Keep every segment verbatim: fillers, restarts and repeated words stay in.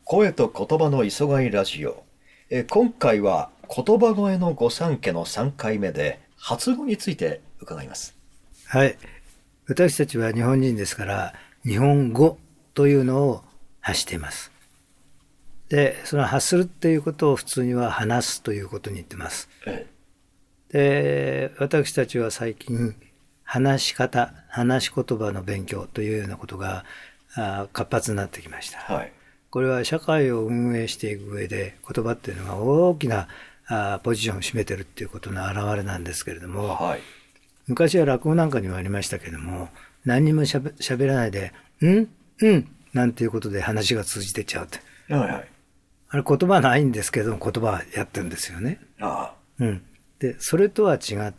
声と言葉の磯貝ラジオ。え今回は言葉声の御三家のさんかいめで発語について伺います。 はい。私たちは日本人ですから日本語というのを発しています。で、その発するっていうことを普通には話すということに言ってます。 えで、私たちは最近話し方、話し言葉の勉強というようなことがあ活発になってきました。 はい。 これは社会を運営していく上で言葉っていうのが大きなあポジションを占めているっていうことの表れなんですけれども、 はい。 昔は落語なんかにもありましたけれども、何にもしゃべ、しゃべらないで、んうんなんていうことで話が通じてっちゃうって。 はいはい。 あれ言葉ないんですけども言葉はやってるんですよね。 あうん。で、それとは違って、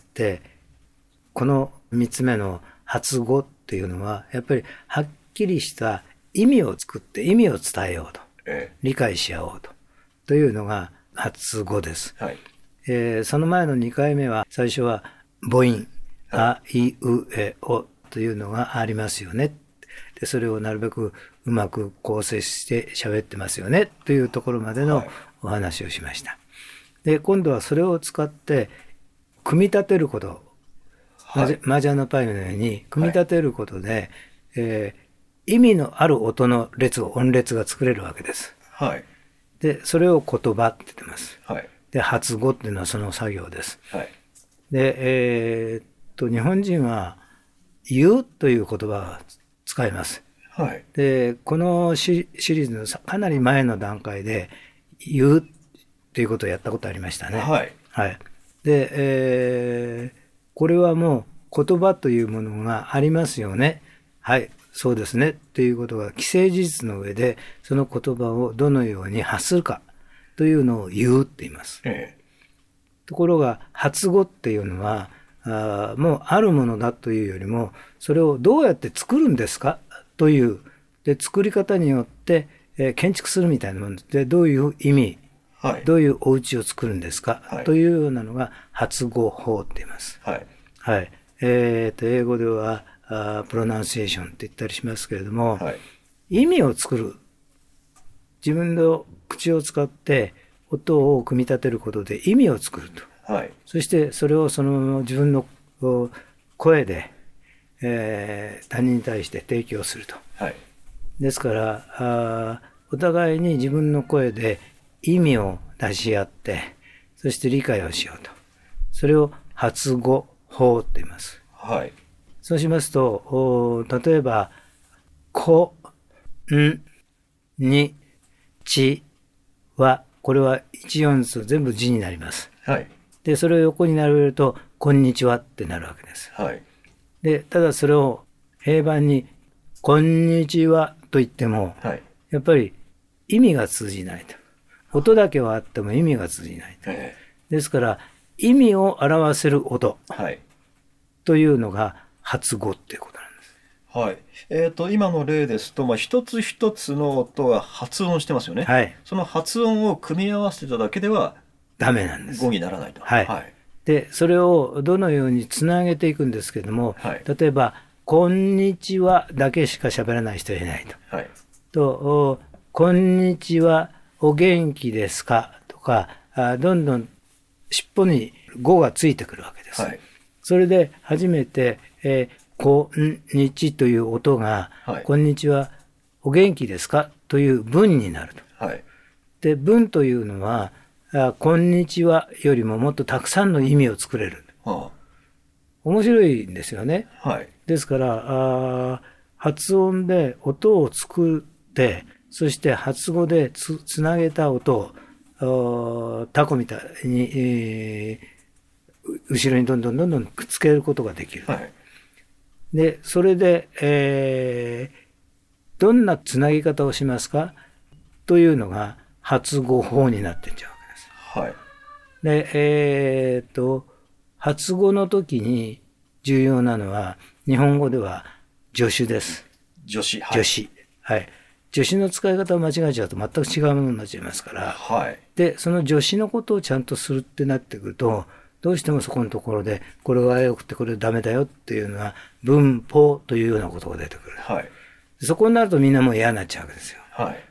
この三つ目の発語っていうのは、やっぱりはっきりした意味を作って意味を伝えようと。 え理解し合おうと。というのが発語です。 えはい。 えーその前のにかいめは、最初は母音、あ、い、う、え、おというのがありますよね。で、それをなるべくうまく構成して喋ってますよね。というところまでのはいお話をしました。で、今度はそれを使って組み立てること。 はい。 麻雀のパイのように組み立てることで、えー意味のある音の列を音列が作れるわけです。 はい。 で、それを言葉って言ってます。 はい。 で、発語っていうのはその作業です。 はい。 で、えーっと、日本人は言うという言葉を使います。 はい。 で、このシシリーズのさかなり前の段階で言うっていうことをやったことありましたね。 はい。 はい。で、えーこれはもう言葉というものがありますよね。はい、そうですね。っていうことが既成事実の上で、その言葉をどのように発するかというのを言うって言います。 えところが発語っていうのは、あもうあるものだというよりも、それをどうやって作るんですかという、で作り方によって、えー建築するみたいなもので、どういう意味、 えはい。 どういうお家を作るんですか、 はいというようなのが発語法って言います。 はい。 はい。えーと、英語では、あプロナンシエーションって言ったりしますけれども、 はい。 意味を作る。自分の口を使って音を組み立てることで意味を作ると。 はい。 そしてそれをそのまま自分のお声で、えー他人に対して提供すると。 はい。 ですから、あお互いに自分の声で意味を出し合って、そして理解をしようと。それを発語法って言います。 はい。 そうしますと、お例えば、こ、ん、に、ち、は、これは一音ずつ全部字になります。 はい。 で、それを横に並べると、こんにちはってなるわけです。 はい。 で、ただそれを平板に、こんにちはと言っても、 はい。 やっぱり意味が通じないと。音だけはあっても意味が通じないと。 えですから、意味を表せる音えはい。 というのが発語っていうことなんです。 はい。えっと、今の例ですと、まあ、一つ一つの音は発音してますよね。 はい。 その発音を組み合わせただけではダメなんです語。にならないと。 はいはい。 で、それをどのようにつなげていくんですけども、 はい例えば、こんにちはだけしか喋らない人いないと。 はい。 と、おこんにちは、お元気ですかとか、あどんどん尻尾に語がついてくるわけです。 はい。 それで初めて、えーこんにちという音が、 はいこんにちは、お元気ですかという文になると。 はい。 で、文というのは、あこんにちはよりももっとたくさんの意味を作れる。 は面白いんですよね。 あ、はい。 ですからあ発音で音を作ってそして発語で つ, つなげた音をタコみたいに、えー後ろにどんどんどんどんくっつけることができる。 はい。 でそれで、えーどんなつなぎ方をしますかというのが発語法になっていっちゃうわけです。 はい。 で、えー、と、発語の時に重要なのは、日本語では助詞です。 助詞。はい。 助詞。はい。助詞の使い方を間違えちゃうと全く違うものになっちゃいますから。 はい。 で、その助詞のことをちゃんとするってなってくると、どうしてもそこのところで、これが良くてこれダメだよっていうのは、文法というようなことが出てくる。 はい。 そこになるとみんなもう嫌になっちゃうわけですよ。 はい。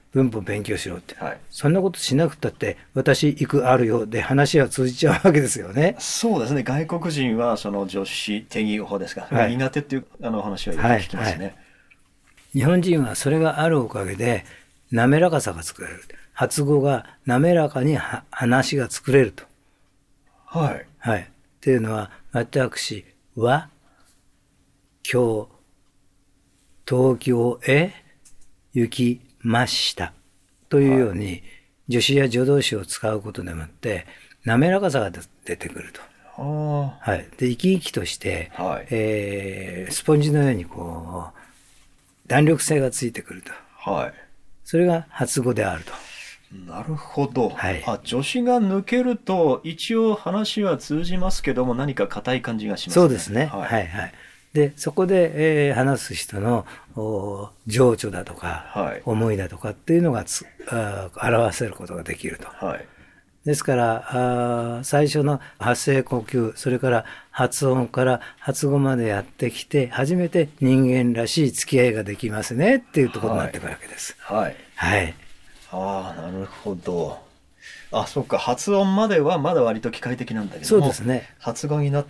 文法勉強しろって、 はい、 そんなことしなくたって私行くあるよで話は通じちゃうわけですよね。 そうですね。外国人はその助詞定義法ですか、 はい、 苦手っていうあの話はよく聞きますね、はいはい。 日本人はそれがあるおかげで滑らかさが作れる。発語が滑らかに話が作れると。 はい。 はい。っていうのは、私は今日東京へ行きましたというように、はい、助詞や助動詞を使うことでもって滑らかさが出てくると。はい、で生き生きとして、はい、えー、スポンジのようにこう弾力性がついてくると。はい、それが発語であると。 なるほど、 はい、 あ、助詞が抜けると一応話は通じますけども何か硬い感じがしますね。 そうですね、はい、はいはい。でそこで、えー、話す人の情緒だとか、はい、思いだとかっていうのがつあ表せることができると。はい、ですからあ最初の発声呼吸、それから発音から発語までやってきて初めて人間らしい付き合いができますねっていうところになってくるわけです。 はい、 はい、 ああ、なるほど。あ、そっか、発音まではまだ割と機械的なんだけども、 そうですね、 発語になって、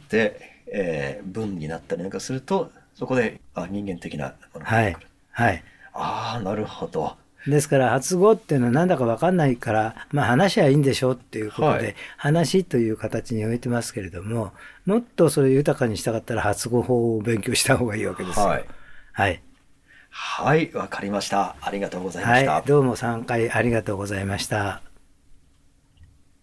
えー、文になったりなんかするとそこであ人間的なものが出てくる。はい、はい、ああ、なるほど。 ですから発語っていうのはなんだか分かんないから、まあ、話はいいんでしょうっていうことで、はい、話という形に置いてますけれども、もっとそれを豊かにしたかったら発語法を勉強した方がいいわけですよ。はい、 はい、はい、わかりました。ありがとうございました。 はい、どうもさんかいありがとうございました。